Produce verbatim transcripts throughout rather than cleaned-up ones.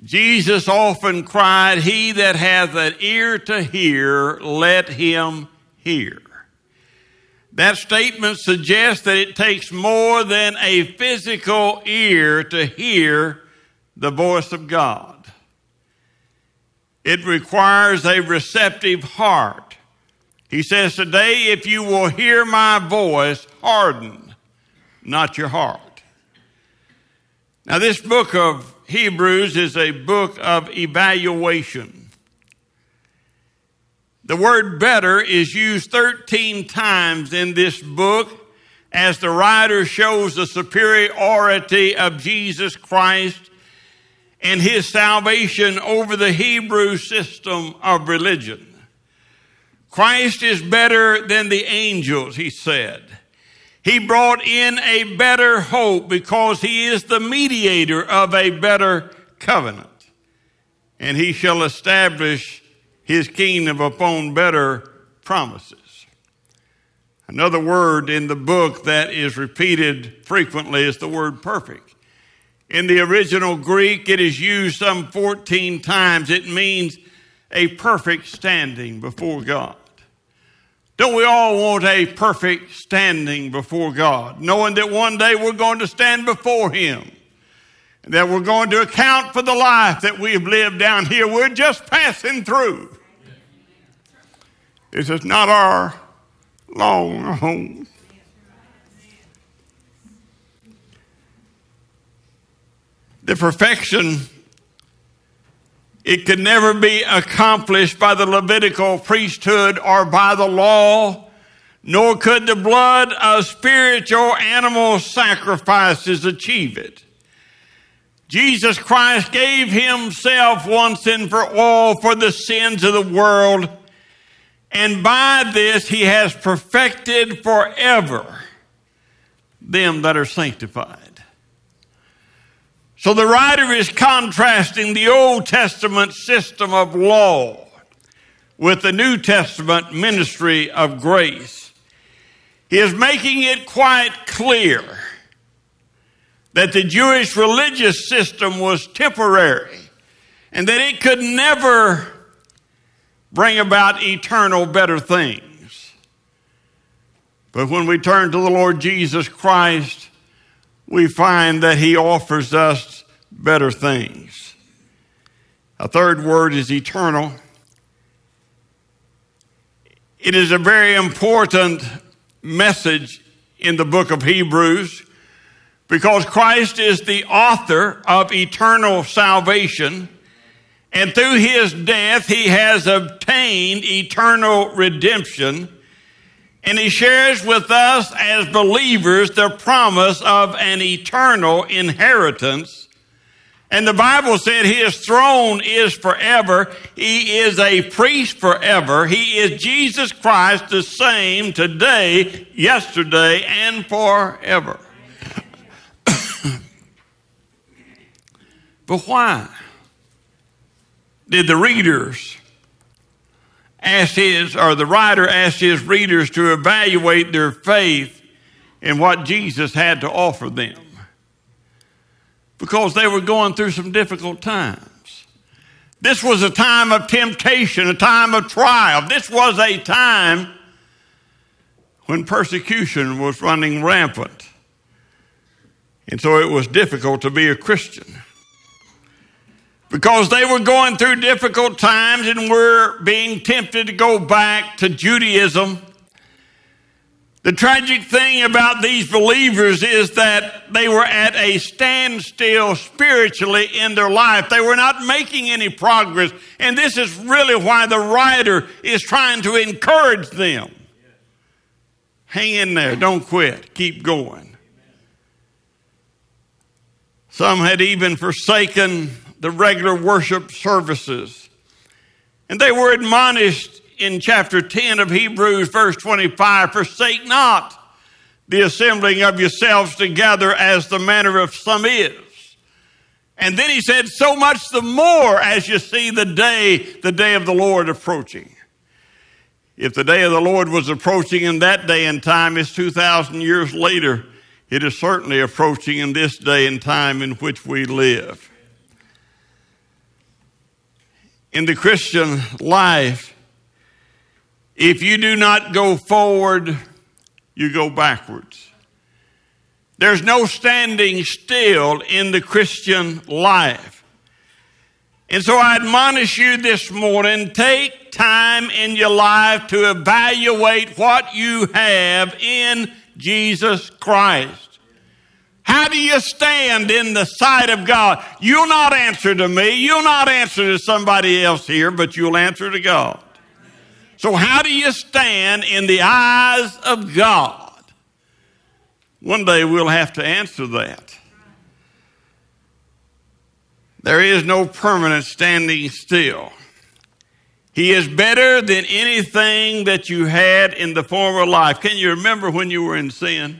Jesus often cried, "He that hath an ear to hear, let him hear." That statement suggests that it takes more than a physical ear to hear the voice of God. It requires a receptive heart. He says today, if you will hear my voice, harden not your heart. Now, this book of Hebrews is a book of evaluation. The word better is used thirteen times in this book as the writer shows the superiority of Jesus Christ and his salvation over the Hebrew system of religion. Christ is better than the angels, he said. He brought in a better hope because he is the mediator of a better covenant. And he shall establish his kingdom upon better promises. Another word in the book that is repeated frequently is the word perfect. In the original Greek, it is used some fourteen times. It means a perfect standing before God. Don't we all want a perfect standing before God, knowing that one day we're going to stand before him, and that we're going to account for the life that we have lived down here? We're just passing through. This is not our long home. The perfection, it could never be accomplished by the Levitical priesthood or by the law, nor could the blood of spiritual animal sacrifices achieve it. Jesus Christ gave himself once and for all for the sins of the world, and by this he has perfected forever them that are sanctified. So the writer is contrasting the Old Testament system of law with the New Testament ministry of grace. He is making it quite clear that the Jewish religious system was temporary and that it could never bring about eternal better things. But when we turn to the Lord Jesus Christ, we find that he offers us better things. A third word is eternal. It is a very important message in the book of Hebrews because Christ is the author of eternal salvation, and through his death he has obtained eternal redemption. And he shares with us as believers the promise of an eternal inheritance. And the Bible said his throne is forever. He is a priest forever. He is Jesus Christ, the same today, yesterday, and forever. But why did the readers asked his, or the writer asked his readers to evaluate their faith in what Jesus had to offer them? Because they were going through some difficult times. This was a time of temptation, a time of trial. This was a time when persecution was running rampant. And so it was difficult to be a Christian. Because they were going through difficult times and were being tempted to go back to Judaism. The tragic thing about these believers is that they were at a standstill spiritually in their life. They were not making any progress. And this is really why the writer is trying to encourage them. Hang in there. Don't quit. Keep going. Some had even forsaken the regular worship services. And they were admonished in chapter ten of Hebrews, verse twenty-five, forsake not the assembling of yourselves together as the manner of some is. And then he said, so much the more as you see the day, the day of the Lord approaching. If the day of the Lord was approaching in that day and time, it's two thousand years later. It is certainly approaching in this day and time in which we live. in the Christian life, if you do not go forward, you go backwards. There's no standing still in the Christian life. And so I admonish you this morning, take time in your life to evaluate what you have in Jesus Christ. How do you stand in the sight of God? You'll not answer to me. You'll not answer to somebody else here, but you'll answer to God. So how do you stand in the eyes of God? One day we'll have to answer that. There is no permanent standing still. He is better than anything that you had in the former life. Can you remember when you were in sin?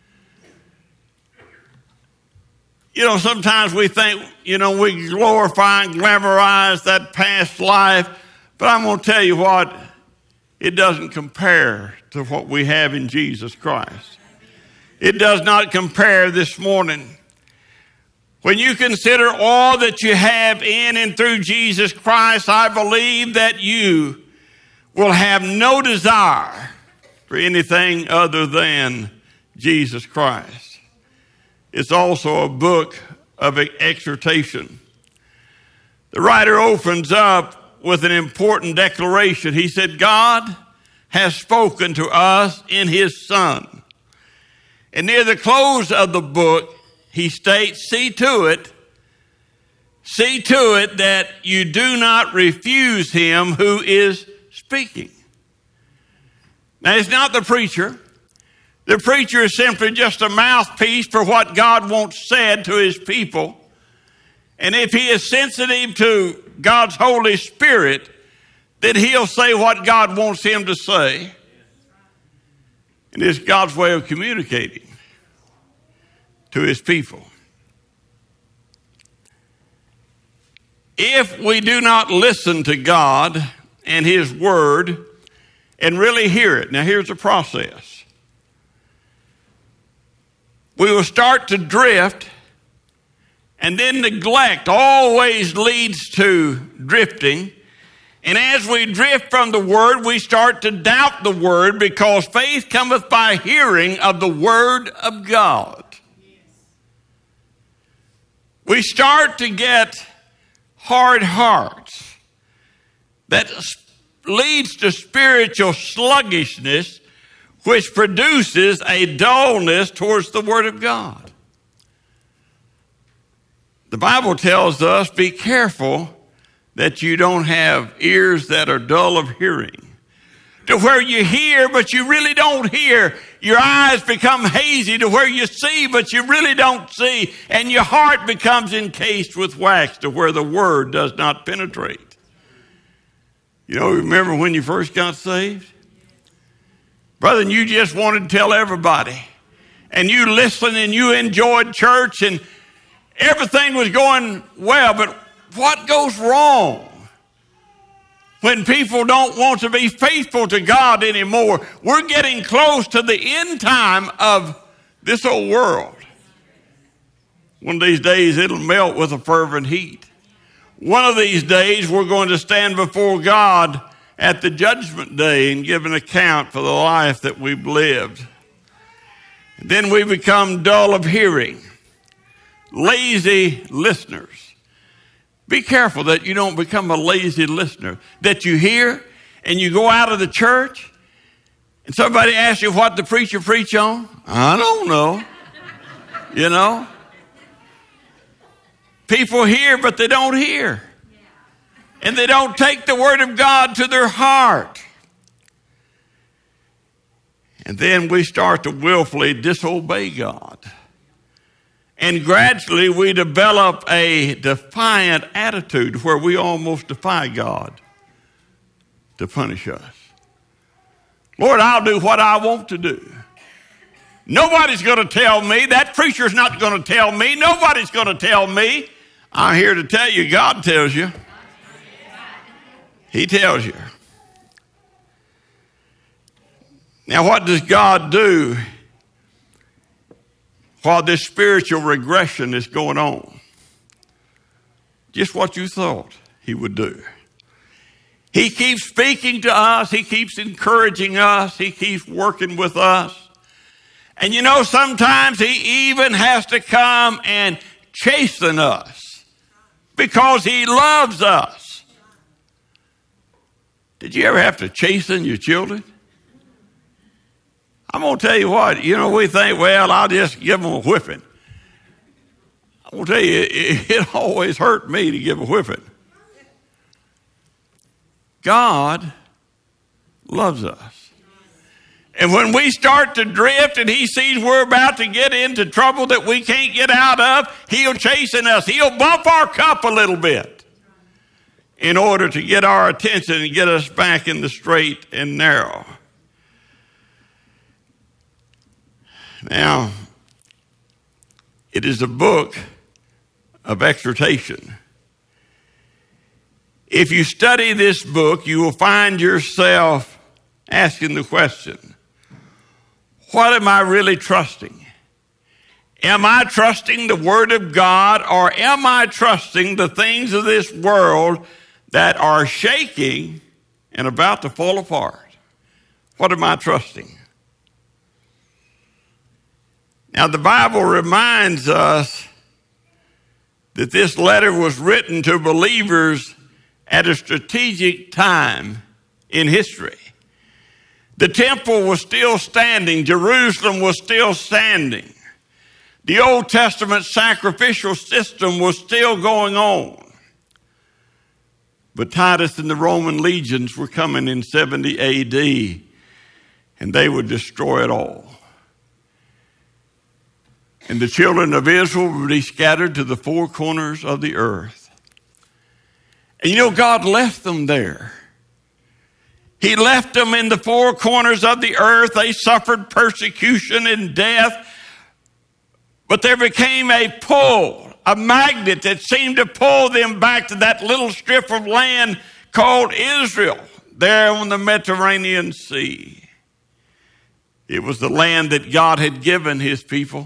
You know, sometimes we think, you know, we glorify and glamorize that past life, but I'm going to tell you what, it doesn't compare to what we have in Jesus Christ. It does not compare this morning. When you consider all that you have in and through Jesus Christ, I believe that you will have no desire for anything other than Jesus Christ. It's also a book of exhortation. The writer opens up with an important declaration. He said, God has spoken to us in his Son. And near the close of the book, he states, see to it, see to it that you do not refuse him who is speaking. Now, it's not the preacher. The preacher is simply just a mouthpiece for what God wants said to his people. And if he is sensitive to God's Holy Spirit, then he'll say what God wants him to say. And it's God's way of communicating to his people. If we do not listen to God and his word and really hear it, now here's the process. We will start to drift, and then neglect always leads to drifting. And as we drift from the word, we start to doubt the word, because faith cometh by hearing of the word of God. We start to get hard hearts that leads to spiritual sluggishness, which produces a dullness towards the word of God. The Bible tells us, be careful that you don't have ears that are dull of hearing, to where you hear, but you really don't hear. Your eyes become hazy to where you see, but you really don't see. And your heart becomes encased with wax to where the word does not penetrate. You know, remember when you first got saved? Brother, and you just wanted to tell everybody. And you listened and you enjoyed church and everything was going well, but what goes wrong when people don't want to be faithful to God anymore? We're getting close to the end time of this old world. One of these days it'll melt with a fervent heat. One of these days we're going to stand before God at the judgment day and give an account for the life that we've lived. And then we become dull of hearing, lazy listeners. Be careful that you don't become a lazy listener, that you hear and you go out of the church and somebody asks you what the preacher preach on. I don't know. You know? People hear, but they don't hear. And they don't take the word of God to their heart. And then we start to willfully disobey God. And gradually we develop a defiant attitude where we almost defy God to punish us. Lord, I'll do what I want to do. Nobody's going to tell me. That preacher's not going to tell me. Nobody's going to tell me. I'm here to tell you, God tells you. He tells you. Now, what does God do while this spiritual regression is going on? Just what you thought he would do. He keeps speaking to us. He keeps encouraging us. He keeps working with us. And you know, sometimes he even has to come and chasten us because he loves us. Did you ever have to chasten your children? I'm going to tell you what, you know, we think, well, I'll just give them a whipping. I'm going to tell you, it, it always hurt me to give a whipping. God loves us. And when we start to drift and he sees we're about to get into trouble that we can't get out of, he'll chasten us. He'll bump our cup a little bit in order to get our attention and get us back in the straight and narrow. Now, it is a book of exhortation. If you study this book, you will find yourself asking the question, what am I really trusting? Am I trusting the Word of God, or am I trusting the things of this world that are shaking and about to fall apart? What am I trusting? Now, the Bible reminds us that this letter was written to believers at a strategic time in history. The temple was still standing. Jerusalem was still standing. The Old Testament sacrificial system was still going on. But Titus and the Roman legions were coming in seventy A D, and they would destroy it all. And the children of Israel would be scattered to the four corners of the earth. And you know, God left them there. He left them in the four corners of the earth. They suffered persecution and death. But there became a pull, a magnet that seemed to pull them back to that little strip of land called Israel, there on the Mediterranean Sea. It was the land that God had given his people.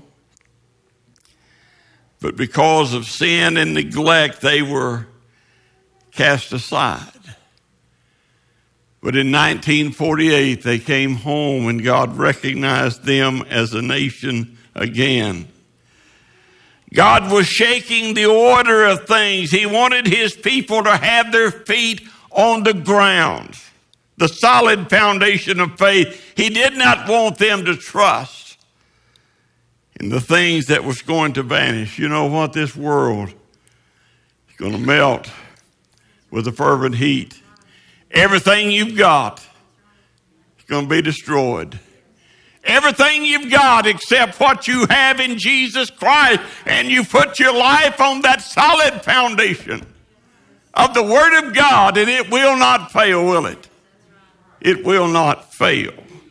But because of sin and neglect, they were cast aside. But in nineteen forty-eight, they came home and God recognized them as a nation again. God was shaking the order of things. He wanted his people to have their feet on the ground, the solid foundation of faith. He did not want them to trust in the things that was going to vanish. You know what? This world is going to melt with a fervent heat. Everything you've got is going to be destroyed. Everything you've got except what you have in Jesus Christ, and you put your life on that solid foundation of the Word of God, and it will not fail, will it? It will not fail.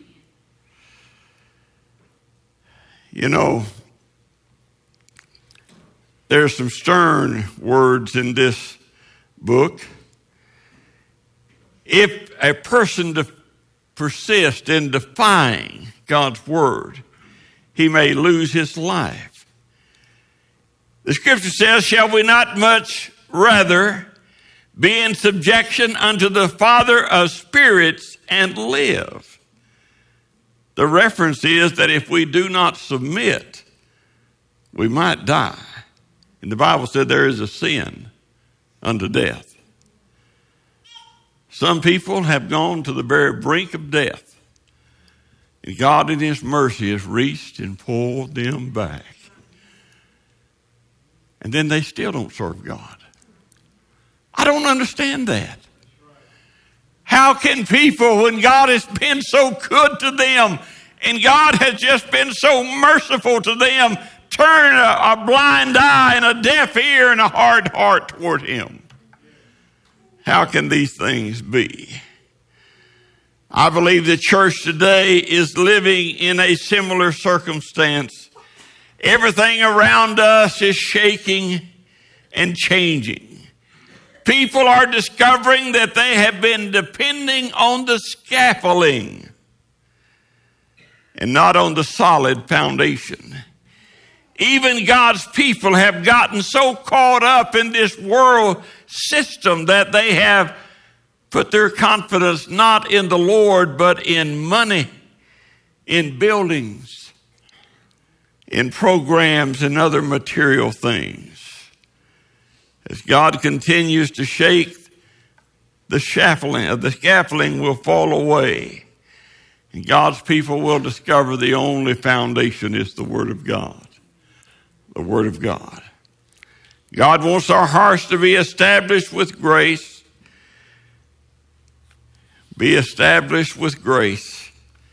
You know, there's some stern words in this book. If a person to persist in defying God's word, he may lose his life. The scripture says, shall we not much rather be in subjection unto the Father of spirits and live? The reference is that if we do not submit, we might die. And the Bible said there is a sin unto death. Some people have gone to the very brink of death, and God in his mercy has reached and pulled them back. And then they still don't serve God. I don't understand that. How can people, when God has been so good to them and God has just been so merciful to them, turn a, a blind eye and a deaf ear and a hard heart toward him? How can these things be? I believe the church today is living in a similar circumstance. Everything around us is shaking and changing. People are discovering that they have been depending on the scaffolding and not on the solid foundation. Even God's people have gotten so caught up in this world system that they have put their confidence not in the Lord, but in money, in buildings, in programs, and other material things. As God continues to shake, the scaffolding, the scaffolding will fall away. And God's people will discover the only foundation is the Word of God. The Word of God. God wants our hearts to be established with grace. Be established with grace.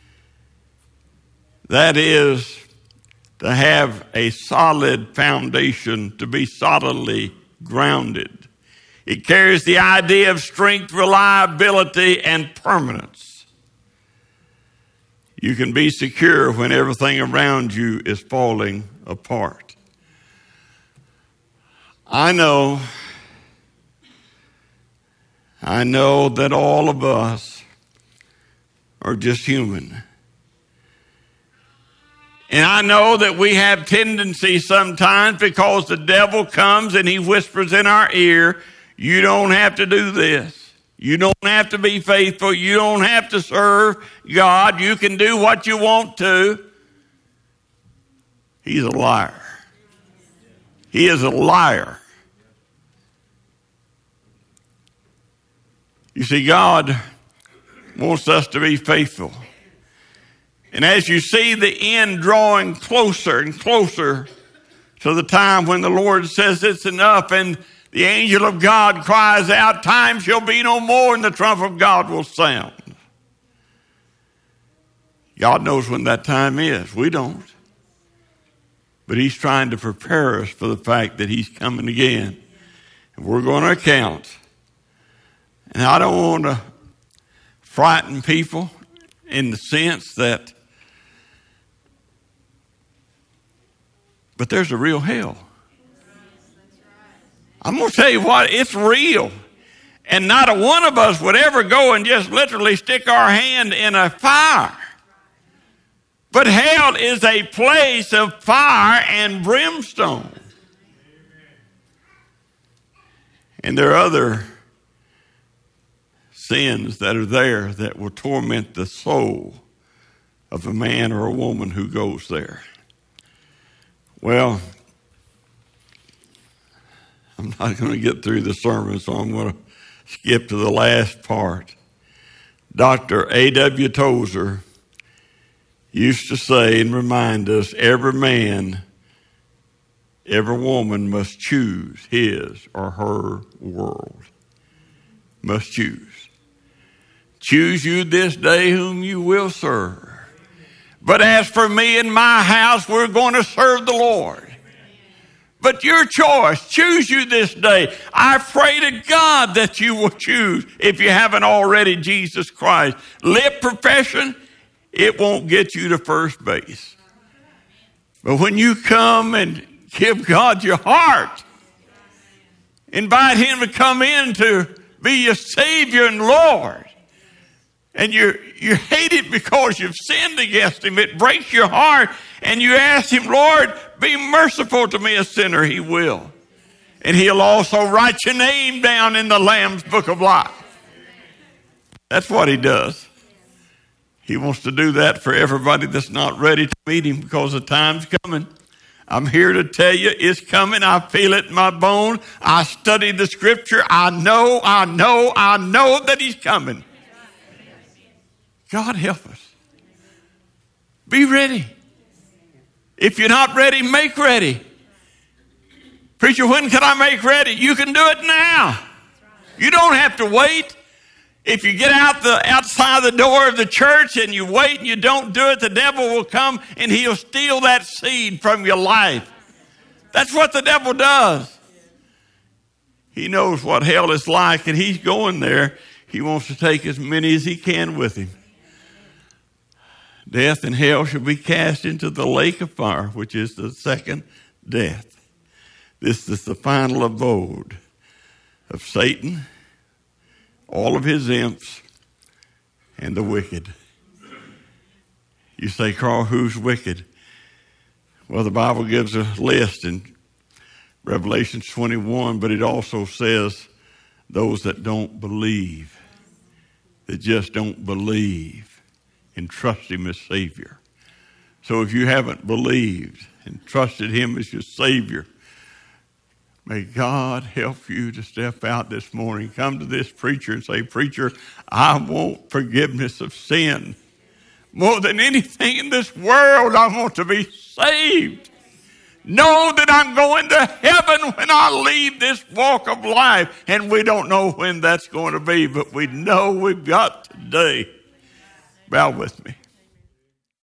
That is to have a solid foundation, to be solidly grounded. It carries the idea of strength, reliability, and permanence. You can be secure when everything around you is falling apart. I know, I know that all of us are just human. And I know that we have tendencies sometimes because the devil comes and he whispers in our ear, you don't have to do this. You don't have to be faithful. You don't have to serve God. You can do what you want to. He's a liar. He is a liar. You see, God wants us to be faithful. And as you see the end drawing closer and closer to the time when the Lord says it's enough and the angel of God cries out, time shall be no more, and the trump of God will sound. God knows when that time is. We don't. But he's trying to prepare us for the fact that he's coming again. And we're going to account. And I don't want to frighten people in the sense that, but there's a real hell. I'm going to tell you what, it's real. And not a one of us would ever go and just literally stick our hand in a fire. But hell is a place of fire and brimstone. And there are other sins that are there that will torment the soul of a man or a woman who goes there. Well, I'm not going to get through the sermon, so I'm going to skip to the last part. Doctor A W Tozer used to say and remind us, every man, every woman must choose his or her world. Must choose. Choose you this day whom you will serve. But as for me and my house, we're going to serve the Lord. But your choice, choose you this day. I pray to God that you will choose, if you haven't already, Jesus Christ. Lip profession, it won't get you to first base. But when you come and give God your heart, invite him to come in to be your Savior and Lord, and you you hate it because you've sinned against him, it breaks your heart, and you ask him, Lord, be merciful to me, a sinner. He will. And he'll also write your name down in the Lamb's book of life. That's what he does. He wants to do that for everybody that's not ready to meet him, because the time's coming. I'm here to tell you it's coming. I feel it in my bone. I study the scripture. I know, I know, I know that he's coming. God help us. Be ready. If you're not ready, make ready. Preacher, when can I make ready? You can do it now. You don't have to wait. If you get out the outside the door of the church and you wait and you don't do it, the devil will come and he'll steal that seed from your life. That's what the devil does. He knows what hell is like, and he's going there. He wants to take as many as he can with him. Death and hell shall be cast into the lake of fire, which is the second death. This is the final abode of Satan, all of his imps, and the wicked. You say, Carl, who's wicked? Well, the Bible gives a list in Revelation twenty-one, but it also says those that don't believe. that just don't believe and trust him as Savior. So if you haven't believed and trusted him as your Savior, may God help you to step out this morning. Come to this preacher and say, preacher, I want forgiveness of sin. More than anything in this world, I want to be saved. Know that I'm going to heaven when I leave this walk of life. And we don't know when that's going to be, but we know we've got today. Bow with me.